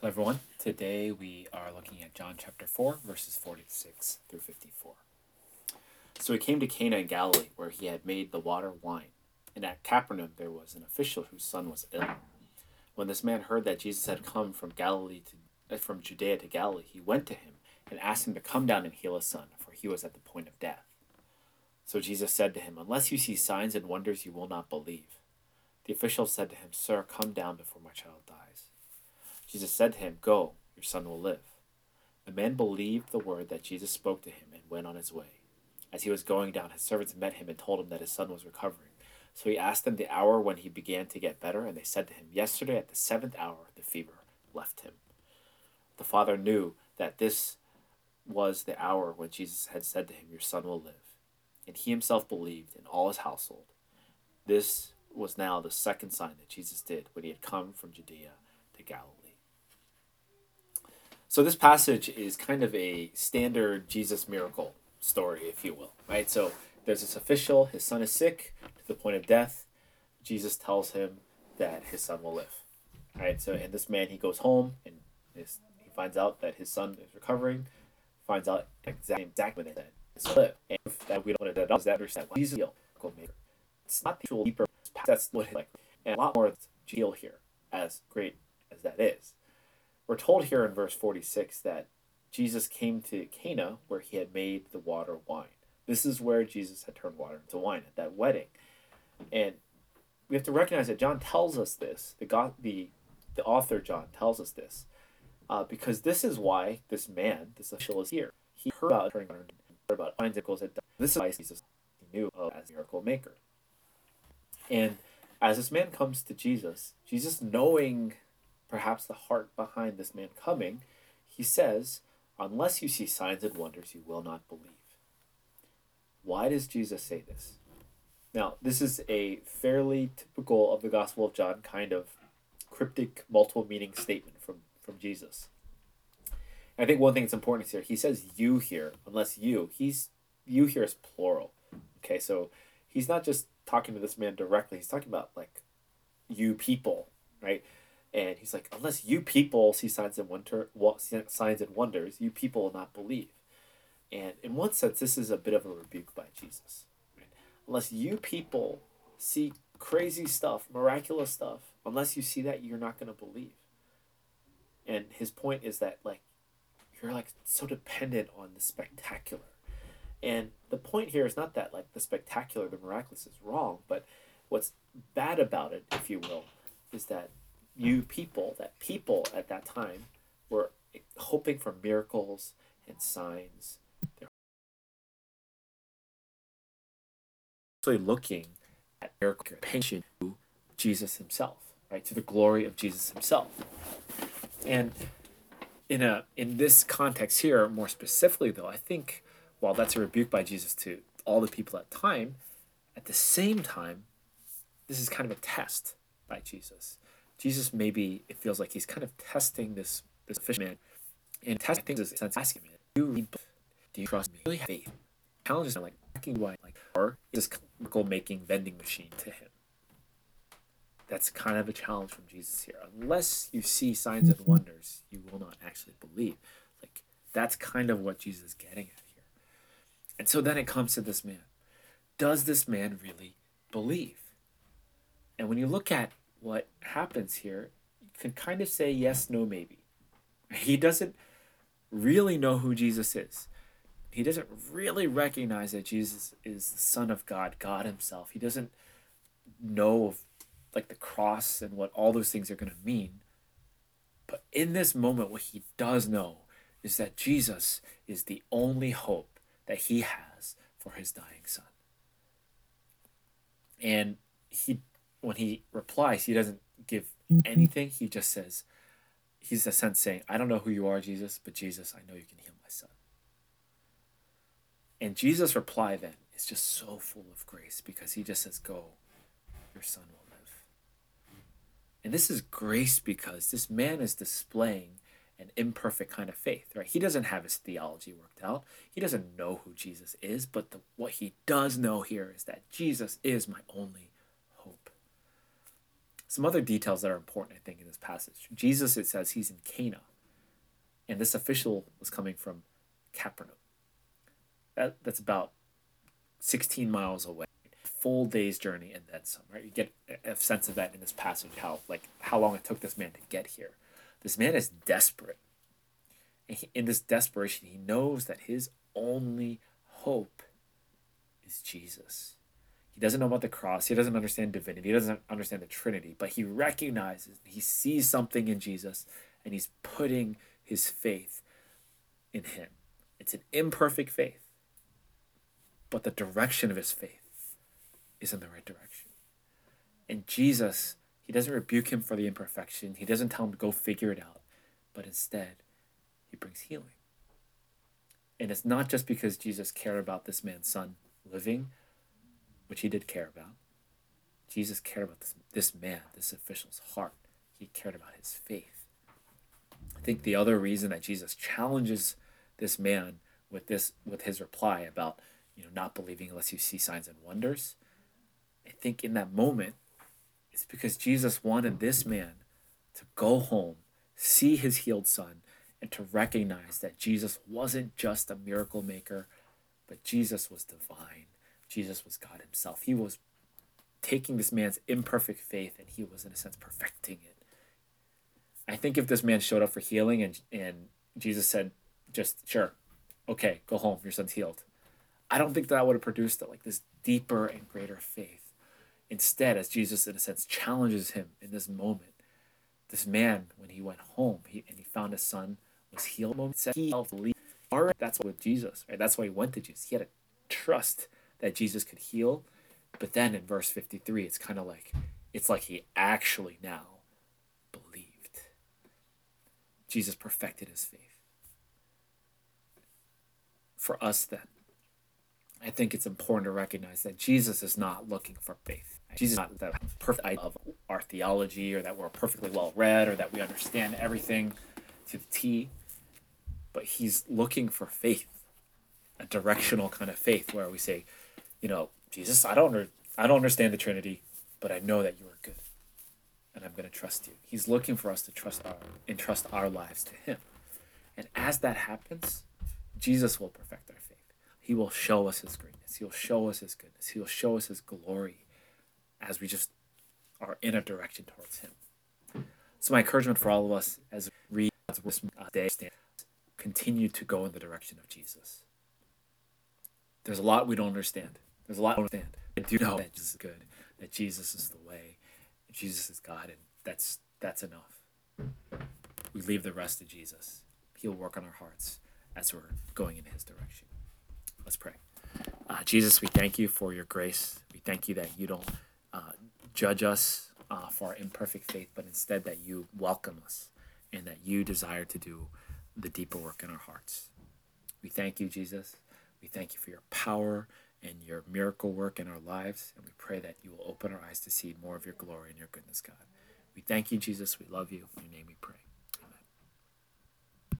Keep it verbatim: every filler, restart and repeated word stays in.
Hello, everyone. Today we are looking at John chapter four, verses forty-six through fifty-four. So he came to Cana in Galilee, where he had made the water wine. And at Capernaum there was an official whose son was ill. When this man heard that Jesus had come from Galilee to, uh, from Judea to Galilee, he went to him and asked him to come down and heal his son, for he was at the point of death. So Jesus said to him, "Unless you see signs and wonders, you will not believe." The official said to him, "Sir, come down before my child dies." Jesus said to him, "Go, your son will live." The man believed the word that Jesus spoke to him and went on his way. As he was going down, his servants met him and told him that his son was recovering. So he asked them the hour when he began to get better, and they said to him, "Yesterday at the seventh hour the fever left him." The father knew that this was the hour when Jesus had said to him, "Your son will live." And he himself believed, in all his household. This was now the second sign that Jesus did when he had come from Judea to Galilee. So this passage is kind of a standard Jesus miracle story, if you will, right? So there's this official, his son is sick to the point of death. Jesus tells him that his son will live, right? So, and this man, he goes home and his, he finds out that his son is recovering, finds out exactly exactly when that his son will live. And if that we don't want to does that understand why Jesus is a miracle maker. It's not the actual deeper, that's what it's like, and a lot more deal here, as great as that is. We're told here in verse forty-six that Jesus came to Cana where he had made the water wine. This is where Jesus had turned water into wine at that wedding. And we have to recognize that John tells us this, the God, the, the author John tells us this, uh, because this is why this man, this official, is here. He heard about turning water, heard about signs and miracles. This is why Jesus he knew of as a miracle maker. And as this man comes to Jesus, Jesus knowing perhaps the heart behind this man coming, he says, "Unless you see signs and wonders, you will not believe." Why does Jesus say this? Now, this is a fairly typical of the Gospel of John kind of cryptic, multiple meaning statement from, from Jesus. And I think one thing that's important is here, he says you here, unless you. He's you here is plural. Okay, so he's not just talking to this man directly, he's talking about like you people, right? And he's like, unless you people see signs and wonder, signs and wonders, you people will not believe. And in one sense, this is a bit of a rebuke by Jesus. Right? Unless you people see crazy stuff, miraculous stuff, unless you see that, you're not going to believe. And his point is that like you're like so dependent on the spectacular. And the point here is not that like the spectacular, the miraculous is wrong, but what's bad about it, if you will, is that you people, that people at that time were hoping for miracles and signs. They're actually looking at miracle attention to Jesus himself, right? To the glory of Jesus himself. And in a in this context here, more specifically though, I think while that's a rebuke by Jesus to all the people at the time, at the same time, this is kind of a test by Jesus. Jesus, maybe it feels like he's kind of testing this this fisherman, and testing things is sense asking him, "Do you read? Do you trust me? Do you really have faith?" Challenges are like asking why, like, or is this miracle making vending machine to him? That's kind of a challenge from Jesus here. Unless you see signs and wonders, you will not actually believe. Like that's kind of what Jesus is getting at here. And so then it comes to this man. Does this man really believe? And when you look at what happens here, you can kind of say yes, no, maybe. He doesn't really know who Jesus is. He doesn't really recognize that Jesus is the Son of God, God himself. He doesn't know of like the cross and what all those things are going to mean. But in this moment, what he does know is that Jesus is the only hope that he has for his dying son. And he when he replies, he doesn't give anything. He just says, he's in a sense saying, "I don't know who you are, Jesus, but Jesus, I know you can heal my son." And Jesus' reply then is just so full of grace because he just says, "Go, your son will live." And this is grace because this man is displaying an imperfect kind of faith, right? He doesn't have his theology worked out. He doesn't know who Jesus is, but the, what he does know here is that Jesus is my only hope. Some other details that are important, I think, in this passage. Jesus, it says he's in Cana, and this official was coming from Capernaum. That, that's about sixteen miles away. Full day's journey and then some, right? You get a sense of that in this passage, how like how long it took this man to get here. This man is desperate. And he, in this desperation, he knows that his only hope is Jesus. He doesn't know about the cross. He doesn't understand divinity. He doesn't understand the Trinity, but he recognizes, he sees something in Jesus, and he's putting his faith in him. It's an imperfect faith, but the direction of his faith is in the right direction. And Jesus, he doesn't rebuke him for the imperfection. He doesn't tell him to go figure it out, but instead, he brings healing. And it's not just because Jesus cared about this man's son living, which he did care about. Jesus cared about this, this man, this official's heart. He cared about his faith. I think the other reason that Jesus challenges this man with this, with his reply about, you know, not believing unless you see signs and wonders, I think in that moment, it's because Jesus wanted this man to go home, see his healed son, and to recognize that Jesus wasn't just a miracle maker, but Jesus was divine. Jesus was God himself. He was taking this man's imperfect faith and he was, in a sense, perfecting it. I think if this man showed up for healing and, and Jesus said, just, sure, okay, go home, your son's healed, I don't think that would have produced like this deeper and greater faith. Instead, as Jesus, in a sense, challenges him in this moment, this man, when he went home he, and he found his son was healed, moment, said he believed. All right, that's with Jesus, right? That's why he went to Jesus. He had to trust that Jesus could heal. But then in verse fifty-three, it's kind of like, it's like he actually now believed. Jesus perfected his faith. For us then, I think it's important to recognize that Jesus is not looking for faith. Jesus is not the perfect idea of our theology or that we're perfectly well read or that we understand everything to the T, but he's looking for faith, a directional kind of faith where we say, you know, Jesus, I don't, I don't understand the Trinity, but I know that you are good, and I'm going to trust you. He's looking for us to trust our, entrust our lives to him, and as that happens, Jesus will perfect our faith. He will show us his greatness. He'll show us his goodness. He'll show us his glory as we just are in a direction towards him. So my encouragement for all of us as we read God's word this day, continue to go in the direction of Jesus. There's a lot we don't understand. There's a lot we don't understand. I do know that Jesus is good, that Jesus is the way, that Jesus is God, and that's that's enough. We leave the rest to Jesus. He'll work on our hearts as we're going in his direction. Let's pray. Uh, Jesus, we thank you for your grace. We thank you that you don't uh, judge us uh, for our imperfect faith, but instead that you welcome us and that you desire to do the deeper work in our hearts. We thank you, Jesus. We thank you for your power and your miracle work in our lives, and we pray that you will open our eyes to see more of your glory and your goodness, God. We thank you, Jesus. We love you. In your name we pray.